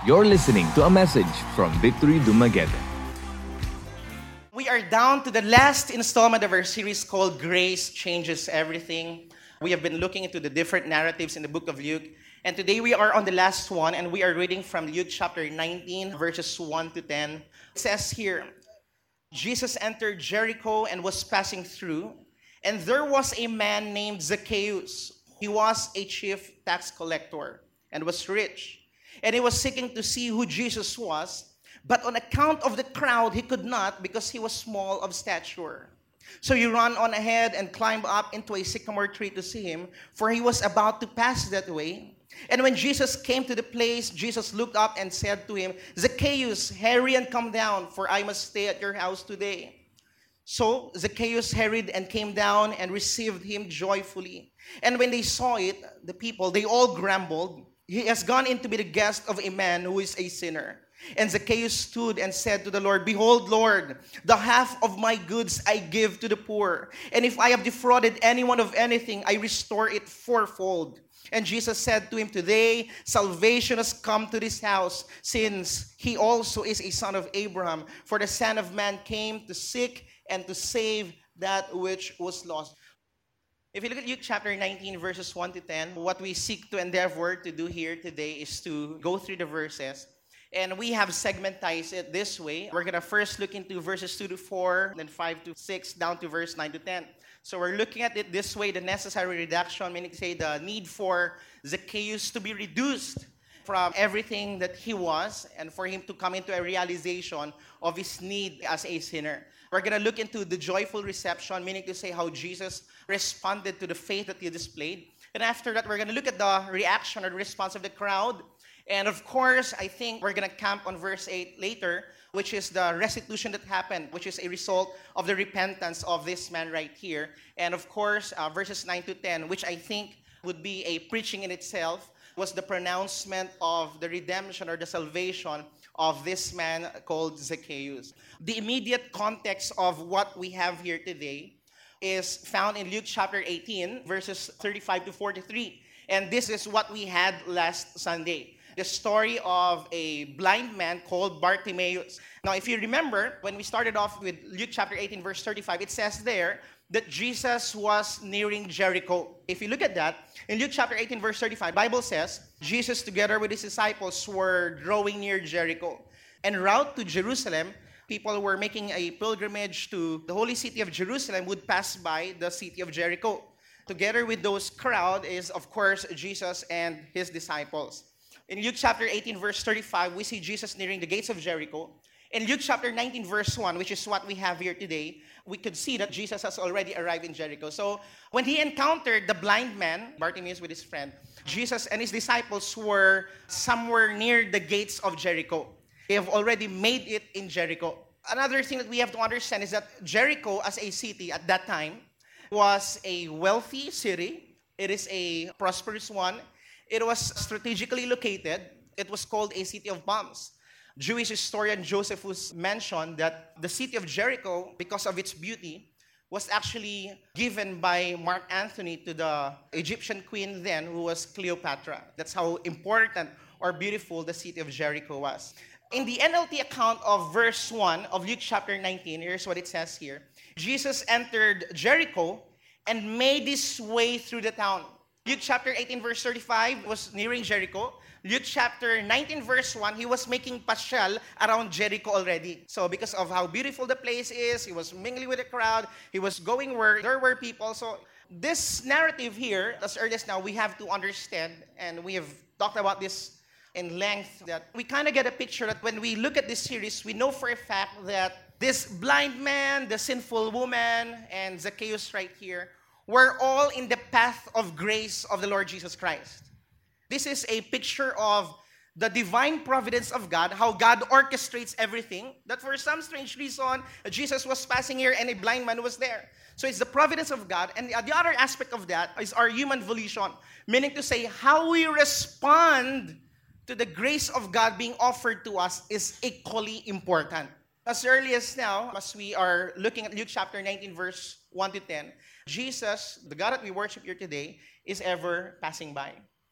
You're listening to a message from Victory Dumaguete. We are down to the last installment of our series called Grace Changes Everything. We have been looking into the different narratives in the book of Luke. And today we are on the last one, and we are reading from Luke chapter 19, verses 1 to 10. It says here, Jesus entered Jericho and was passing through, and there was a man named Zacchaeus. He was a chief tax collector and was rich. And he was seeking to see who Jesus was, but on account of the crowd, he could not because he was small of stature. So he ran on ahead and climbed up into a sycamore tree to see him, for he was about to pass that way. And when Jesus came to the place, Jesus looked up and said to him, Zacchaeus, hurry and come down, for I must stay at your house today. So Zacchaeus hurried and came down and received him joyfully. And when they saw it, the people, they all grumbled, he has gone in to be the guest of a man who is a sinner. And Zacchaeus stood and said to the Lord, Behold, Lord, the half of my goods I give to the poor. And if I have defrauded anyone of anything, I restore it fourfold. And Jesus said to him, Today salvation has come to this house, since he also is a son of Abraham. For the Son of Man came to seek and to save that which was lost. If you look at Luke chapter 19, verses 1 to 10, what we seek to endeavor to do here today is to go through the verses. And we have segmentized it this way. We're going to first look into verses 2 to 4, then 5 to 6, down to verse 9 to 10. So we're looking at it this way, the necessary reduction, meaning to say the need for Zacchaeus to be reduced from everything that he was and for him to come into a realization of his need as a sinner. We're going to look into the joyful reception, meaning to say how Jesus responded to the faith that he displayed. And after that, we're going to look at the reaction or the response of the crowd. And of course, I think we're going to camp on verse 8 later, which is the restitution that happened, which is a result of the repentance of this man right here. And of course, verses 9 to 10, which I think would be a preaching in itself, was the pronouncement of the redemption or the salvation of this man called Zacchaeus. The immediate context of what we have here today is found in Luke chapter 18, verses 35 to 43. And this is what we had last Sunday. The story of a blind man called Bartimaeus. Now, if you remember, when we started off with Luke chapter 18, verse 35, it says there that Jesus was nearing Jericho. If you look at that, in Luke chapter 18, verse 35, the Bible says, Jesus together with his disciples were drawing near Jericho. En route to Jerusalem, people were making a pilgrimage to the holy city of Jerusalem would pass by the city of Jericho. Together with those crowd is, of course, Jesus and his disciples. In Luke chapter 18, verse 35, we see Jesus nearing the gates of Jericho. In Luke chapter 19, verse 1, which is what we have here today, we could see that Jesus has already arrived in Jericho. So when he encountered the blind man, Bartimaeus with his friend, Jesus and his disciples were somewhere near the gates of Jericho. They have already made it in Jericho. Another thing that we have to understand is that Jericho as a city at that time was a wealthy city. It is a prosperous one. It was strategically located. It was called a city of palms. Jewish historian Josephus mentioned that the city of Jericho, because of its beauty, was actually given by Mark Antony to the Egyptian queen then, who was Cleopatra. That's how important or beautiful the city of Jericho was. In the NLT account of verse 1 of Luke chapter 19, here's what it says here. Jesus entered Jericho and made his way through the town. Luke chapter 18, verse 35 was nearing Jericho. Luke chapter 19, verse 1, he was making pasyal around Jericho already. So because of how beautiful the place is, he was mingling with the crowd, he was going where there were people. So this narrative here, as early as now, we have to understand, and we have talked about this in length, that we kind of get a picture that when we look at this series, we know for a fact that this blind man, the sinful woman, and Zacchaeus right here, were all in the path of grace of the Lord Jesus Christ. This is a picture of the divine providence of God, how God orchestrates everything, that for some strange reason, Jesus was passing here and a blind man was there. So it's the providence of God. And the other aspect of that is our human volition, meaning to say how we respond to the grace of God being offered to us is equally important. As early as now, as we are looking at Luke chapter 19, verse 1 to 10, Jesus, the God that we worship here today, is ever passing by.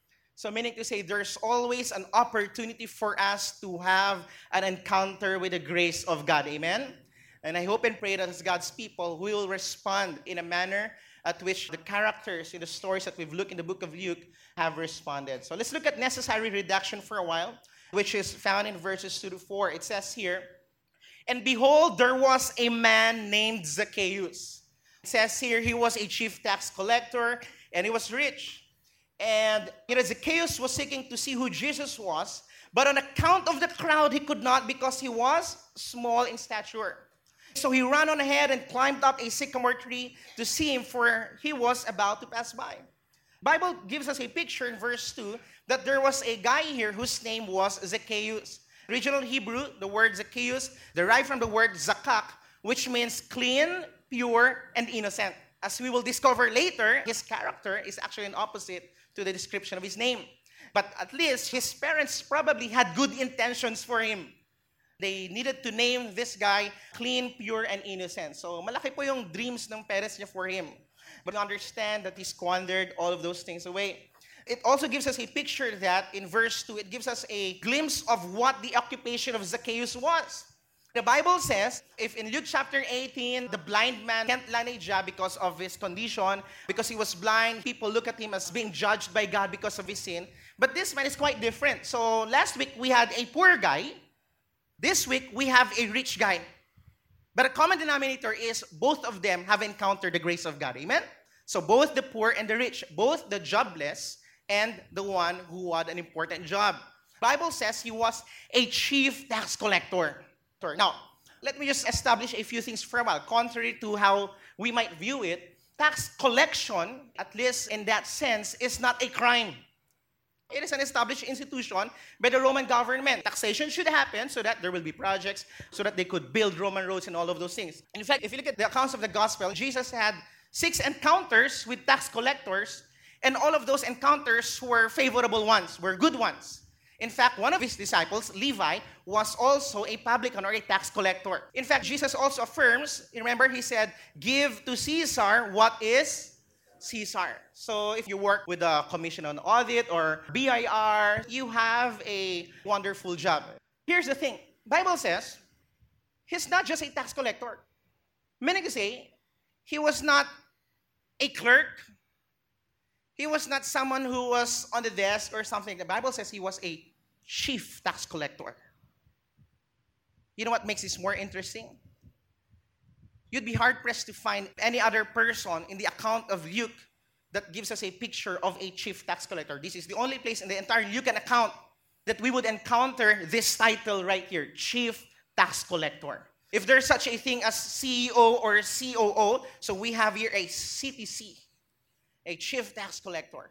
So meaning to say, there's always an opportunity for us to have an encounter with the grace of God. Amen? And I hope and pray that as God's people, we will respond in a manner at which the characters in the stories that we've looked in the book of Luke have responded. So let's look at necessary reduction for a while, which is found in verses 2 to 4. It says here, "And behold, there was a man named Zacchaeus." It says here, he was a chief tax collector, and he was rich. And Zacchaeus was seeking to see who Jesus was, but on account of the crowd, he could not because he was small in stature. So he ran on ahead and climbed up a sycamore tree to see him, for he was about to pass by. Bible gives us a picture in verse 2 that there was a guy here whose name was Zacchaeus. Original Hebrew, the word Zacchaeus, derived from the word zakak, which means clean, pure, and innocent. As we will discover later, his character is actually an opposite to the description of his name. But at least his parents probably had good intentions for him. They needed to name this guy clean, pure, and innocent. So malaki po yung dreams ng parents niya for him. But understand that he squandered all of those things away. It also gives us a picture that in verse 2, it gives us a glimpse of what the occupation of Zacchaeus was. The Bible says, if in Luke chapter 18, the blind man can't land a job because of his condition, because he was blind, people look at him as being judged by God because of his sin. But this man is quite different. So last week, we had a poor guy. This week, we have a rich guy. But a common denominator is both of them have encountered the grace of God. Amen? So both the poor and the rich, both the jobless and the one who had an important job. Bible says he was a chief tax collector. Now, let me just establish a few things for a while. Contrary to how we might view it, tax collection, at least in that sense, is not a crime. It is an established institution by the Roman government. Taxation should happen so that there will be projects, so that they could build Roman roads and all of those things. In fact, if you look at the accounts of the gospel, Jesus had 6 encounters with tax collectors, and all of those encounters were favorable ones, were good ones. In fact, one of his disciples, Levi, was also a publican or a tax collector. In fact, Jesus also affirms, remember he said, "Give to Caesar what is Caesar." So if you work with the Commission on Audit or BIR, you have a wonderful job. Here's the thing. Bible says, he's not just a tax collector. Meaning to say, he was not a clerk. He was not someone who was on the desk or something. The Bible says he was a chief tax collector. You know what makes this more interesting? You'd be hard-pressed to find any other person in the account of Luke that gives us a picture of a chief tax collector. This is the only place in the entire Lucan account that we would encounter this title right here, chief tax collector. If there's such a thing as CEO or COO, so we have here a CTC, a chief tax collector.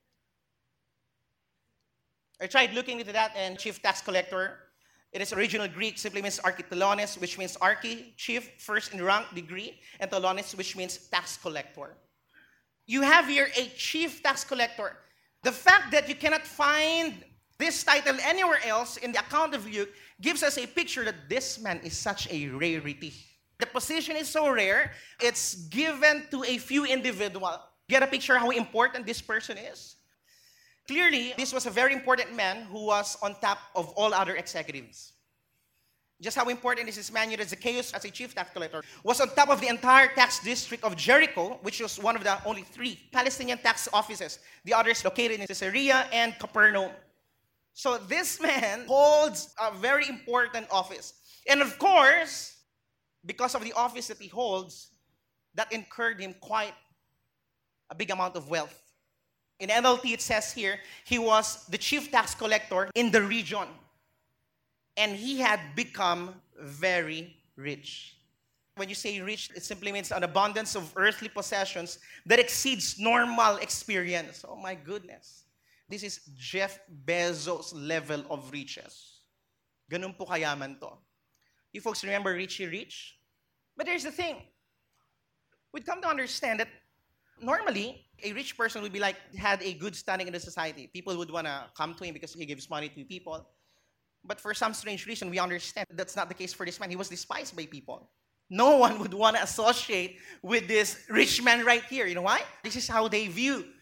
I tried looking into that, and chief tax collector, it is original Greek, simply means architelones, which means archi, chief, first in rank, degree, and telones, which means tax collector. You have here a chief tax collector. The fact that you cannot find this title anywhere else in the account of Luke gives us a picture that this man is such a rarity. The position is so rare, it's given to a few individuals. Get a picture how important this person is? Clearly, this was a very important man who was on top of all other executives. Just how important is this man, Zacchaeus, as a chief tax collector, was on top of the entire tax district of Jericho, which was one of the only 3 Palestinian tax offices. The others located in Caesarea and Capernaum. So this man holds a very important office. And of course, because of the office that he holds, that incurred him quite a big amount of wealth. In NLT, it says here, he was the chief tax collector in the region. And he had become very rich. When you say rich, it simply means an abundance of earthly possessions that exceeds normal experience. Oh my goodness. This is Jeff Bezos' level of riches. Ganun po kayaman to. You folks remember Richie Rich? But here's the thing. We'd come to understand that normally, a rich person would be like, had a good standing in the society. People would want to come to him because he gives money to people. But for some strange reason, we understand that's not the case for this man. He was despised by people. No one would want to associate with this rich man right here. You know why? This is how they view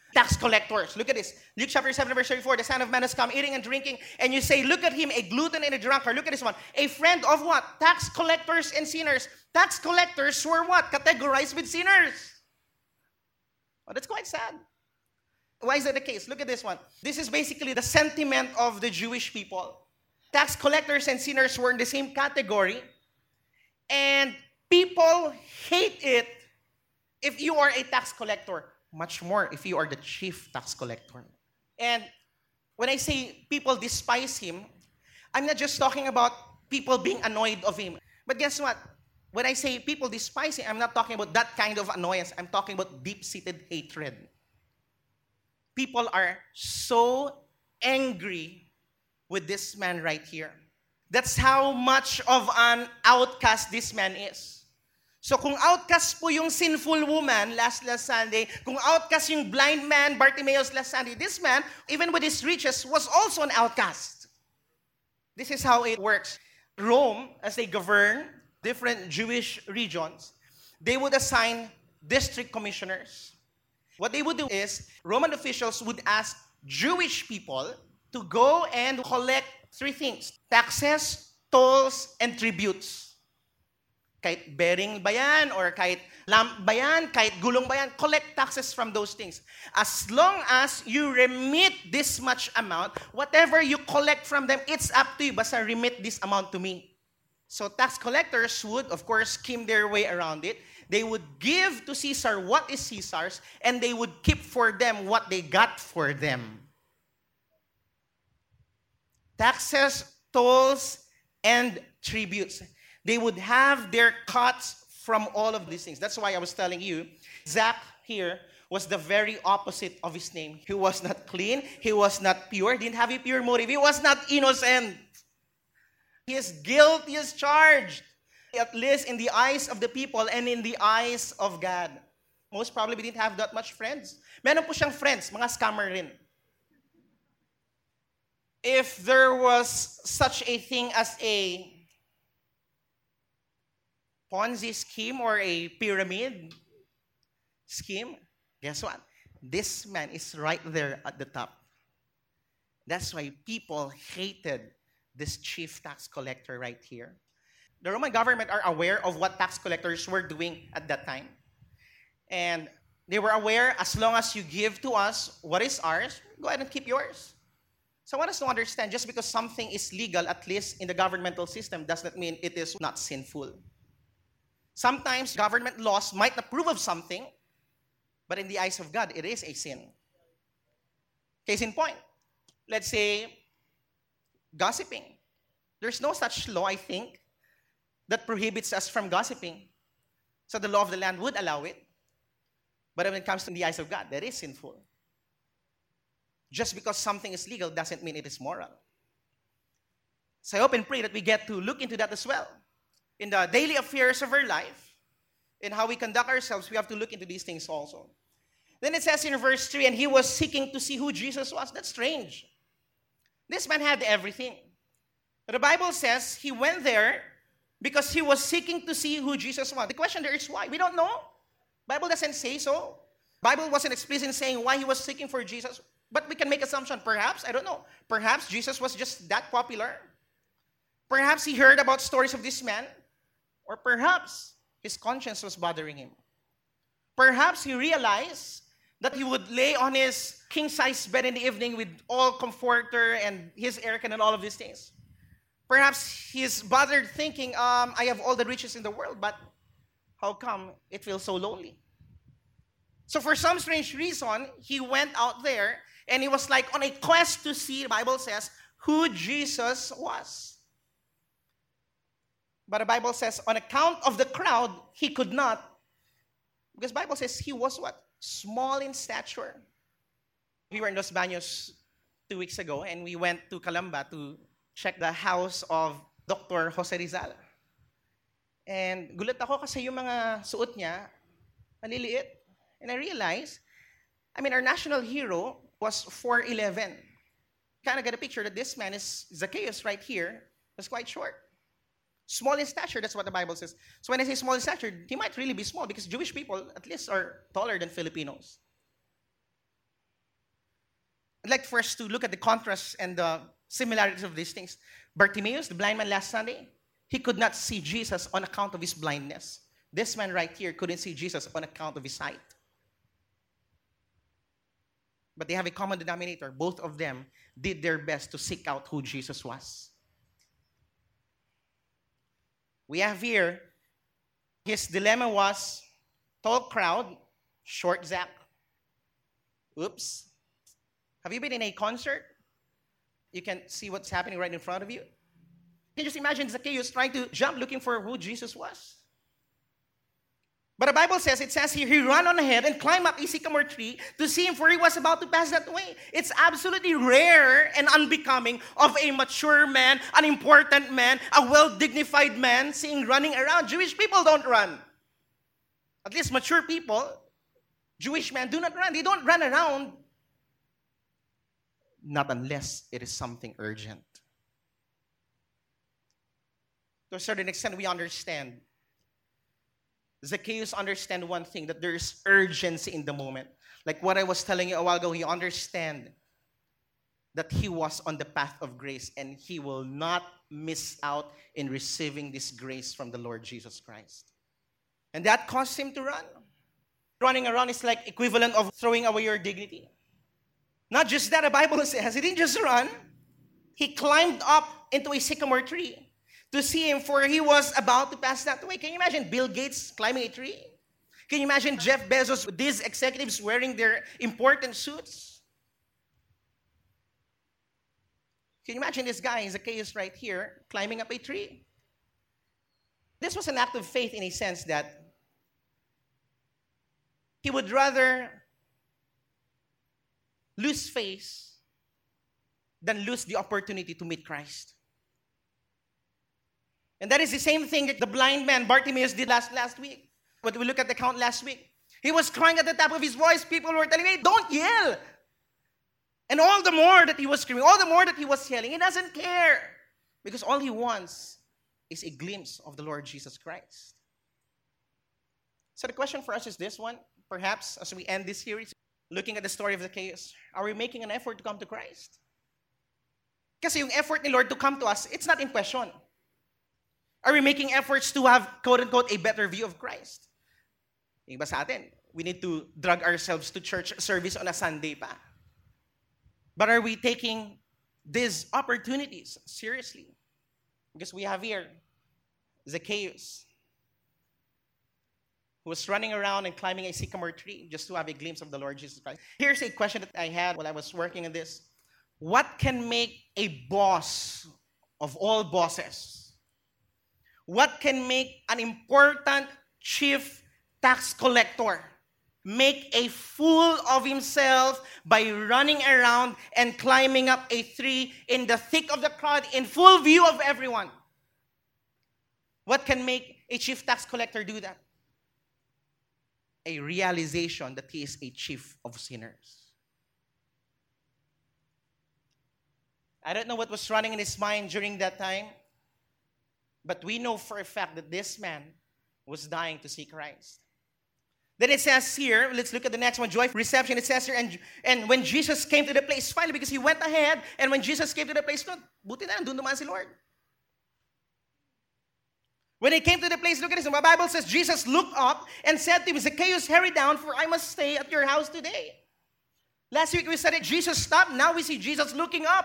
tax collectors. Look at this. Luke chapter 7, verse 34. The Son of Man has come eating and drinking. And you say, look at him, a glutton and a drunkard. Look at this one. A friend of what? Tax collectors and sinners. Tax collectors were what? Categorized with sinners. Oh, that's quite sad. Why is that the case? Look at this one. This is basically the sentiment of the Jewish people. Tax collectors and sinners were in the same category. And people hate it if you are a tax collector. Much more if you are the chief tax collector. And when I say people despise him, I'm not just talking about people being annoyed of him. But guess what? When I say people despise him, I'm not talking about that kind of annoyance. I'm talking about deep-seated hatred. People are so angry with this man right here. That's how much of an outcast this man is. So kung outcast po yung sinful woman last Sunday, kung outcast yung blind man, Bartimaeus last Sunday, this man, even with his riches, was also an outcast. This is how it works. Rome, as they govern different Jewish regions, they would assign district commissioners. What they would do is, Roman officials would ask Jewish people to go and collect three things: taxes, tolls, and tributes. Kahit bearing ba yan, or kahit lamp ba yan, kahit gulong ba yan, collect taxes from those things. As long as you remit this much amount, whatever you collect from them, it's up to you. Basta remit this amount to me. So tax collectors would, of course, scheme their way around it. They would give to Caesar what is Caesar's, and they would keep for them what they got for them. Taxes, tolls, and tributes. They would have their cuts from all of these things. That's why I was telling you, Zach here was the very opposite of his name. He was not clean. He was not pure. Didn't have a pure motive. He was not innocent. He is guilty as charged. At least in the eyes of the people and in the eyes of God. Most probably didn't have that much friends. Meron po siyang friends, mga scammer rin. If there was such a thing as a Ponzi scheme or a pyramid scheme, guess what? This man is right there at the top. That's why people hated this chief tax collector right here. The Roman government are aware of what tax collectors were doing at that time. And they were aware, as long as you give to us what is ours, go ahead and keep yours. So I want us to understand, just because something is legal, at least in the governmental system, does not mean it is not sinful. Sometimes government laws might approve of something, but in the eyes of God, it is a sin. Case in point, let's say gossiping. There's no such law, I think, that prohibits us from gossiping. So the law of the land would allow it. But when it comes to the eyes of God, that is sinful. Just because something is legal doesn't mean it is moral. So I hope and pray that we get to look into that as well. In the daily affairs of our life, in how we conduct ourselves, we have to look into these things also. Then it says in verse 3, and he was seeking to see who Jesus was. That's strange. This man had everything. But the Bible says he went there because he was seeking to see who Jesus was. The question there is why? We don't know. Bible doesn't say so. Bible wasn't explicit in saying why he was seeking for Jesus. But we can make assumption. Perhaps, I don't know. Perhaps Jesus was just that popular. Perhaps he heard about stories of this man. Or perhaps his conscience was bothering him. Perhaps he realized that he would lay on his king-size bed in the evening with all comforter and his aircon and all of these things. Perhaps he's bothered thinking, I have all the riches in the world, but how come it feels so lonely? So for some strange reason, he went out there and he was like on a quest to see, the Bible says, who Jesus was. But the Bible says, on account of the crowd, he could not. Because the Bible says he was what? Small in stature. We were in Los Baños 2 weeks ago and we went to Calamba to check the house of Dr. Jose Rizal. And gulat ako kasi yung mga suot niya, maliliit. And I realized, our national hero was 4'11". Kind of get a picture that this man is Zacchaeus right here, was quite short. Small in stature, that's what the Bible says. So when I say small in stature, he might really be small because Jewish people at least are taller than Filipinos. I'd like for us to look at the contrast and the similarities of these things. Bartimaeus, the blind man last Sunday, he could not see Jesus on account of his blindness. This man right here couldn't see Jesus on account of his sight. But they have a common denominator. Both of them did their best to seek out who Jesus was. We have here, his dilemma was tall crowd, short Zach. Oops. Have you been in a concert? You can see what's happening right in front of you. You can just imagine Zacchaeus trying to jump looking for who Jesus was. But the Bible says, it says here, he ran on ahead and climbed up a sycamore tree to see him, for he was about to pass that way. It's absolutely rare and unbecoming of a mature man, an important man, a well-dignified man seeing running around. Jewish people don't run. At least mature people, Jewish men do not run. They don't run around. Not unless it is something urgent. To a certain extent, we understand. Zacchaeus understand one thing, that there is urgency in the moment. Like what I was telling you a while ago, he understand that he was on the path of grace and he will not miss out in receiving this grace from the Lord Jesus Christ. And that caused him to run. Running around is like equivalent of throwing away your dignity. Not just that, the Bible says, he didn't just run. He climbed up into a sycamore tree to see him, for he was about to pass that way. Can you imagine Bill Gates climbing a tree? Can you imagine Jeff Bezos, these executives wearing their important suits? Can you imagine this guy, Zacchaeus right here, climbing up a tree? This was an act of faith in a sense that he would rather lose face than lose the opportunity to meet Christ. And that is the same thing that the blind man Bartimaeus did last week. When we look at the account last week, he was crying at the top of his voice. People were telling him, don't yell. And all the more that he was screaming, all the more that he was yelling, he doesn't care. Because all he wants is a glimpse of the Lord Jesus Christ. So the question for us is this one. Perhaps as we end this series, looking at the story of Zacchaeus, are we making an effort to come to Christ? Kasi yung effort ni Lord to come to us, it's not in question. Are we making efforts to have, quote-unquote, a better view of Christ? Yung iba sa atin, we need to drag ourselves to church service on a Sunday pa. But are we taking these opportunities seriously? Because we have here Zacchaeus, who was running around and climbing a sycamore tree just to have a glimpse of the Lord Jesus Christ. Here's a question that I had while I was working on this. What can make a boss of all bosses? What can make an important chief tax collector make a fool of himself by running around and climbing up a tree in the thick of the crowd in full view of everyone? What can make a chief tax collector do that? A realization that he is a chief of sinners. I don't know what was running in his mind during that time. But we know for a fact that this man was dying to see Christ. Then it says here, let's look at the next one, joyful reception. It says here, and when Jesus came to the place, finally, because he went ahead, and when Jesus came to the place, look, buti na, doon naman si Lord. When he came to the place, look at this, the Bible says, Jesus looked up and said to him, Zacchaeus, hurry down, for I must stay at your house today. Last week we said that Jesus stopped, now we see Jesus looking up.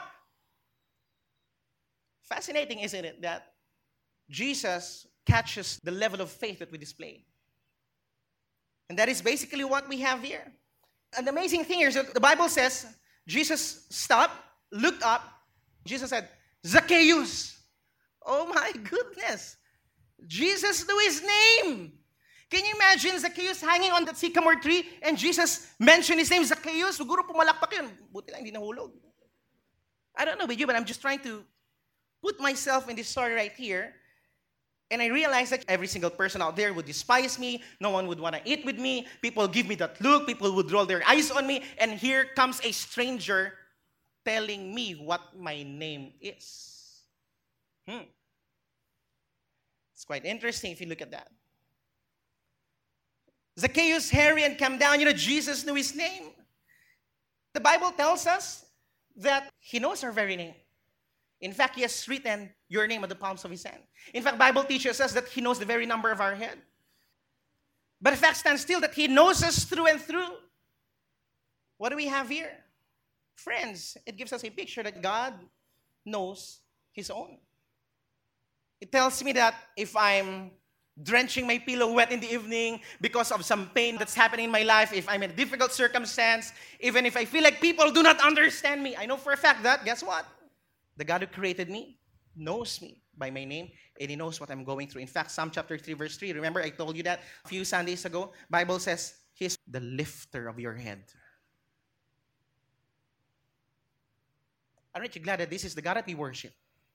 Fascinating, isn't it, that Jesus catches the level of faith that we display. And that is basically what we have here. An amazing thing here is that the Bible says, Jesus stopped, looked up. Jesus said, Zacchaeus. Oh my goodness. Jesus knew his name. Can you imagine Zacchaeus hanging on that sycamore tree and Jesus mentioned his name, Zacchaeus? Siguro pumalakpak yun. Buti lang, hindi nahulog. I don't know about you, but I'm just trying to put myself in this story right here. And I realized that every single person out there would despise me. No one would want to eat with me. People give me that look. People would roll their eyes on me. And here comes a stranger telling me what my name is. It's quite interesting if you look at that. Zacchaeus, hurry and come down. You know, Jesus knew his name. The Bible tells us that He knows our very name. In fact, He has written your name on the palms of His hand. In fact, Bible teaches us that He knows the very number of our head. But the fact stands still that He knows us through and through. What do we have here? Friends, it gives us a picture that God knows His own. It tells me that if I'm drenching my pillow wet in the evening because of some pain that's happening in my life, if I'm in a difficult circumstance, even if I feel like people do not understand me, I know for a fact that, guess what? The God who created me knows me by my name, and He knows what I'm going through. In fact, Psalm chapter 3, verse 3, remember I told you that a few Sundays ago? Bible says, He's the lifter of your head. Aren't you glad that this is the God that we worship?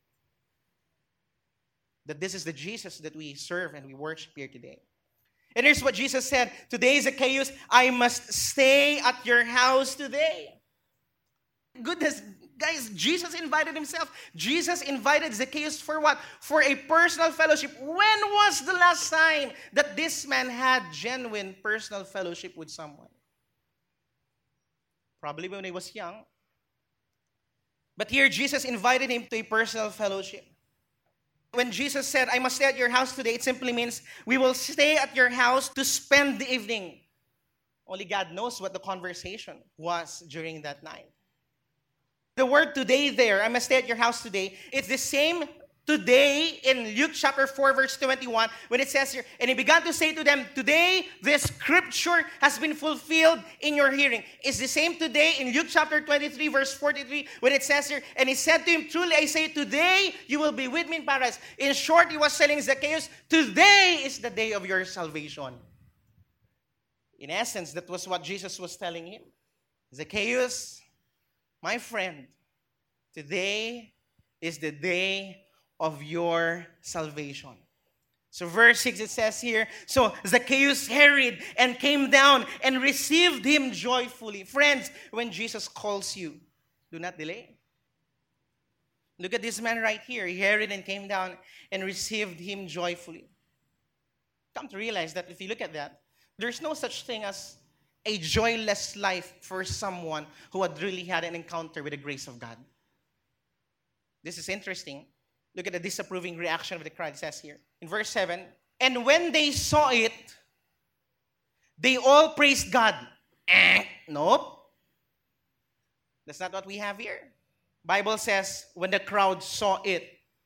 That this is the Jesus that we serve and we worship here today. And here's what Jesus said. Today, Zacchaeus, I must stay at your house today. Goodness, guys, Jesus invited Himself. Jesus invited Zacchaeus for what? For a personal fellowship. When was the last time that this man had genuine personal fellowship with someone? Probably when he was young. But here, Jesus invited him to a personal fellowship. When Jesus said, I must stay at your house today, it simply means we will stay at your house to spend the evening. Only God knows what the conversation was during that night. The word today there, I must stay at your house today, it's the same today in Luke chapter 4, verse 21, when it says here, and He began to say to them, today this scripture has been fulfilled in your hearing. It's the same today in Luke chapter 23, verse 43, when it says here, and He said to him, truly I say, today you will be with me in paradise. In short, He was telling Zacchaeus, today is the day of your salvation. In essence, that was what Jesus was telling him. Zacchaeus, my friend, today is the day of your salvation. So verse 6, it says here, so Zacchaeus hurried and came down and received Him joyfully. Friends, when Jesus calls you, do not delay. Look at this man right here. He hurried and came down and received Him joyfully. Come to realize that if you look at that, there's no such thing as a joyless life for someone who had really had an encounter with the grace of God. This is interesting. Look at the disapproving reaction of the crowd. It says here in verse 7, and when they saw it, they all praised God. Nope. That's not what we have here. Bible says when the crowd saw it,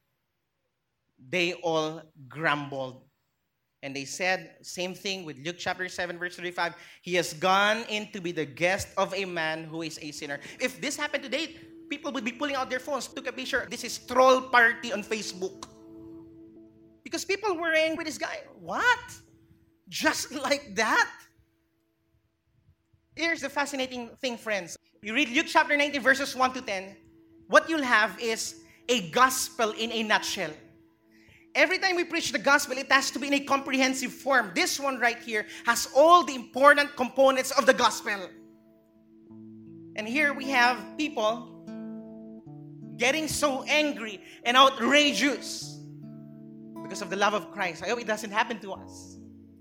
they all grumbled. And they said, same thing with Luke chapter 7, verse 35, He has gone in to be the guest of a man who is a sinner. If this happened today, people would be pulling out their phones, took a picture. This is troll party on Facebook. Because people were angry with this guy. What? Just like that? Here's the fascinating thing, friends. You read Luke chapter 19, verses 1 to 10. What you'll have is a gospel in a nutshell. Every time we preach the gospel, it has to be in a comprehensive form. This one right here has all the important components of the gospel. And here we have people getting so angry and outrageous because of the love of Christ. I hope it doesn't happen to us.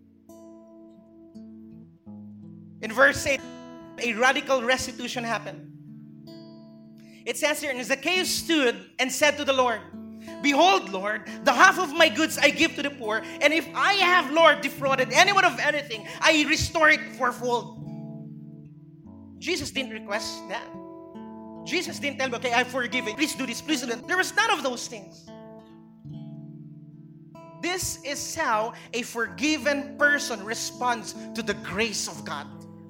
In verse 8, a radical restitution happened. It says here, and Zacchaeus stood and said to the Lord, behold, Lord, the half of my goods I give to the poor, and if I have, Lord, defrauded anyone of anything, I restore it fourfold. Jesus didn't request that. Jesus didn't tell me, okay, I forgive it. Please do this, please do that. There was none of those things. This is how a forgiven person responds to the grace of God.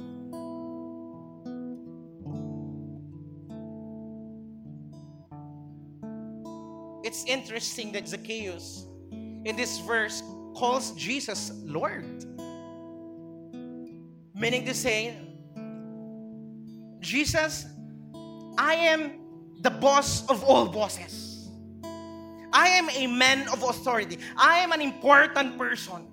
It's interesting that Zacchaeus, in this verse, calls Jesus Lord. Meaning to say, Jesus, I am the boss of all bosses. I am a man of authority. I am an important person.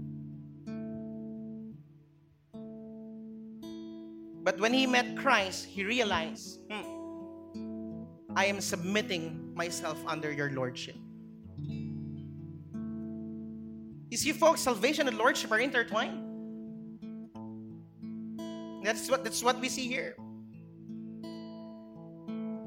But when he met Christ, he realized, I am submitting myself under your lordship. You see, folks, salvation and lordship are intertwined. That's what we see here.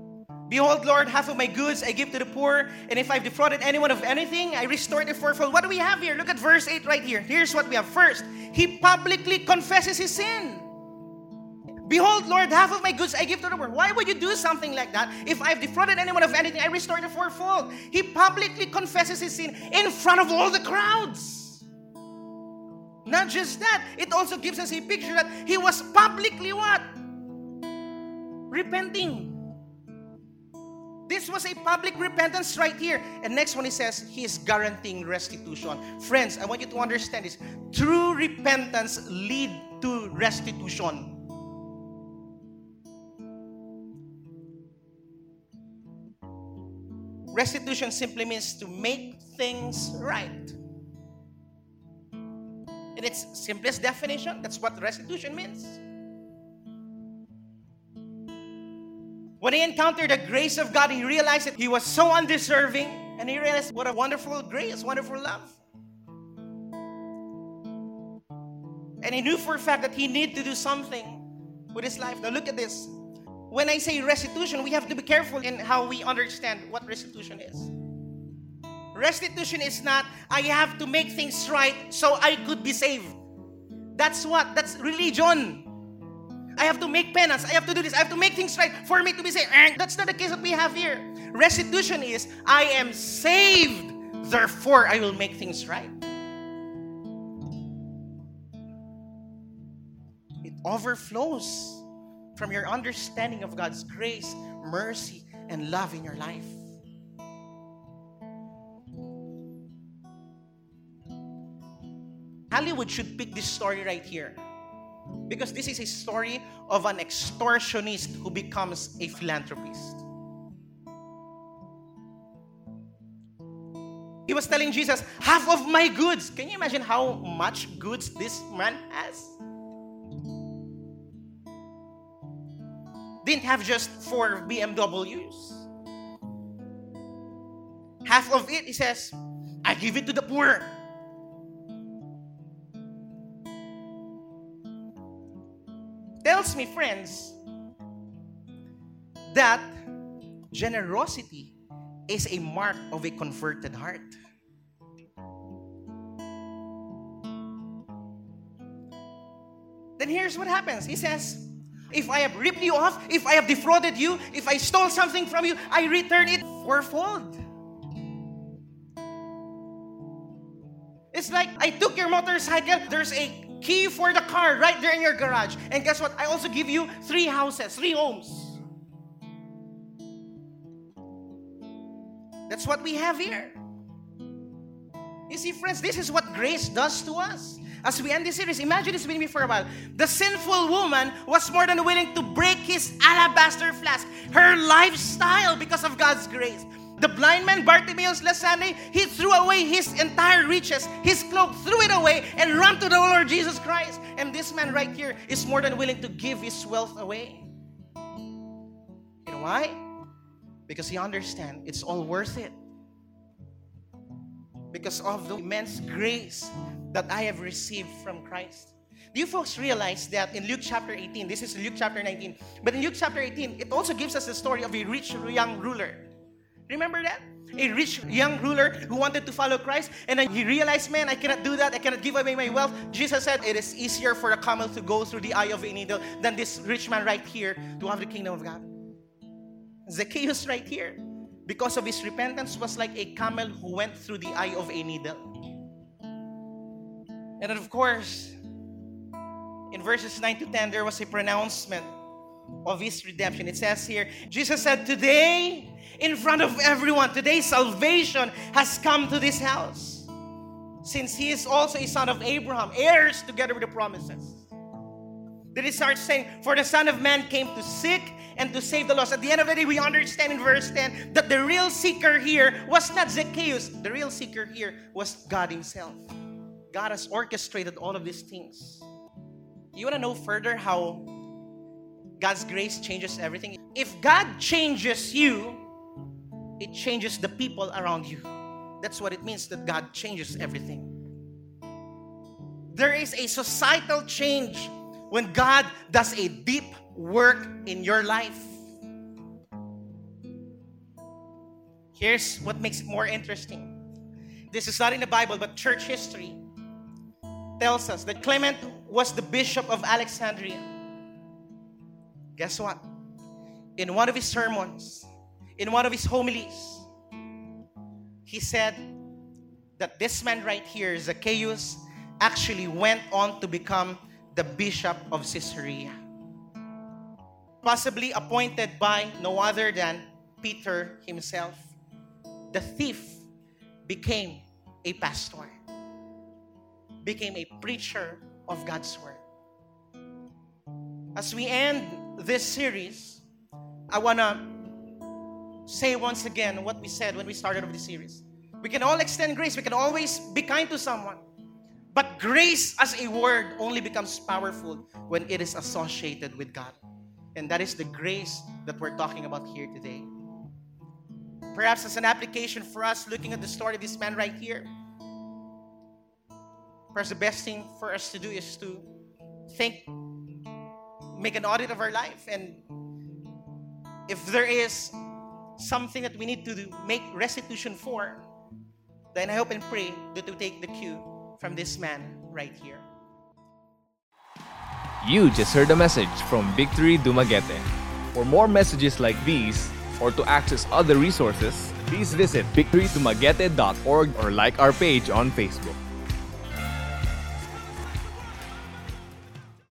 Behold, Lord, half of my goods I give to the poor, and if I've defrauded anyone of anything, I restore it fourfold. What do we have here? Look at verse 8 right here. Here's what we have. First, he publicly confesses his sin. Behold, Lord, half of my goods I give to the poor. Why would you do something like that? If I've defrauded anyone of anything, I restore it fourfold. He publicly confesses his sin in front of all the crowds. Not just that, it also gives us a picture that he was publicly what? Repenting. This was a public repentance right here. And next one, he says, he is guaranteeing restitution. Friends, I want you to understand this. True repentance leads to restitution. Restitution simply means to make things right. In its simplest definition, that's what restitution means. When he encountered the grace of God, he realized that he was so undeserving, and he realized what a wonderful grace, wonderful love. And he knew for a fact that he needed to do something with his life. Now look at this. When I say restitution, we have to be careful in how we understand what restitution is. Restitution is not, I have to make things right so I could be saved. That's what? That's religion. I have to make penance. I have to do this. I have to make things right for me to be saved. That's not the case that we have here. Restitution is, I am saved, therefore I will make things right. It overflows from your understanding of God's grace, mercy, and love in your life. Hollywood should pick this story right here. Because this is a story of an extortionist who becomes a philanthropist. He was telling Jesus, half of my goods. Can you imagine how much goods this man has? Didn't have just 4 BMWs. Half of it, he says, I give it to the poor. Tells me, friends, that generosity is a mark of a converted heart. Then here's what happens. He says, if I have ripped you off, if I have defrauded you, if I stole something from you, I return it fourfold. It's like, I took your motorcycle, there's a key for the car right there in your garage. And guess what? I also give you 3 houses, 3 homes. That's what we have here. You see, friends, this is what grace does to us. As we end this series, imagine this with me for a while. The sinful woman was more than willing to break his alabaster flask, her lifestyle, because of God's grace. The blind man, Bartimaeus last Sunday, he threw away his entire riches, his cloak, threw it away, and ran to the Lord Jesus Christ. And this man right here is more than willing to give his wealth away. You know why? Because he understands it's all worth it. Because of the immense grace that I have received from Christ. Do you folks realize that in Luke chapter 18, this is Luke chapter 19, but in Luke chapter 18, it also gives us the story of a rich young ruler. Remember that? A rich young ruler who wanted to follow Christ, and then he realized, man, I cannot do that. I cannot give away my wealth. Jesus said, it is easier for a camel to go through the eye of a needle than this rich man right here to have the kingdom of God. Zacchaeus right here, because of his repentance, was like a camel who went through the eye of a needle. And then, of course, in verses 9 to 10, there was a pronouncement of his redemption. It says here, Jesus said, today, in front of everyone, today salvation has come to this house, since he is also a son of Abraham, heirs together with the promises. Then he starts saying, for the Son of Man came to seek and to save the lost. At the end of the day, we understand in verse 10 that the real seeker here was not Zacchaeus. The real seeker here was God himself. God has orchestrated all of these things. You want to know further how God's grace changes everything? If God changes you, it changes the people around you. That's what it means that God changes everything. There is a societal change when God does a deep work in your life. Here's what makes it more interesting. This is not in the Bible, but church history tells us that Clement was the bishop of Alexandria. Guess what? In one of his sermons, in one of his homilies, he said that this man right here, Zacchaeus, actually went on to become the bishop of Caesarea. Possibly appointed by no other than Peter himself. The thief became a pastor, became a preacher of God's word. As we end this series, I want to say once again what we said when we started off the series. We can all extend grace. We can always be kind to someone. But grace as a word only becomes powerful when it is associated with God. And that is the grace that we're talking about here today. Perhaps as an application for us, looking at the story of this man right here, perhaps the best thing for us to do is to think, make an audit of our life, and if there is something that we need to do, make restitution for, then I hope and pray that we take the cue from this man right here. You just heard a message from Victory Dumaguete. For more messages like these, or to access other resources, please visit victorydumaguete.org or like our page on Facebook.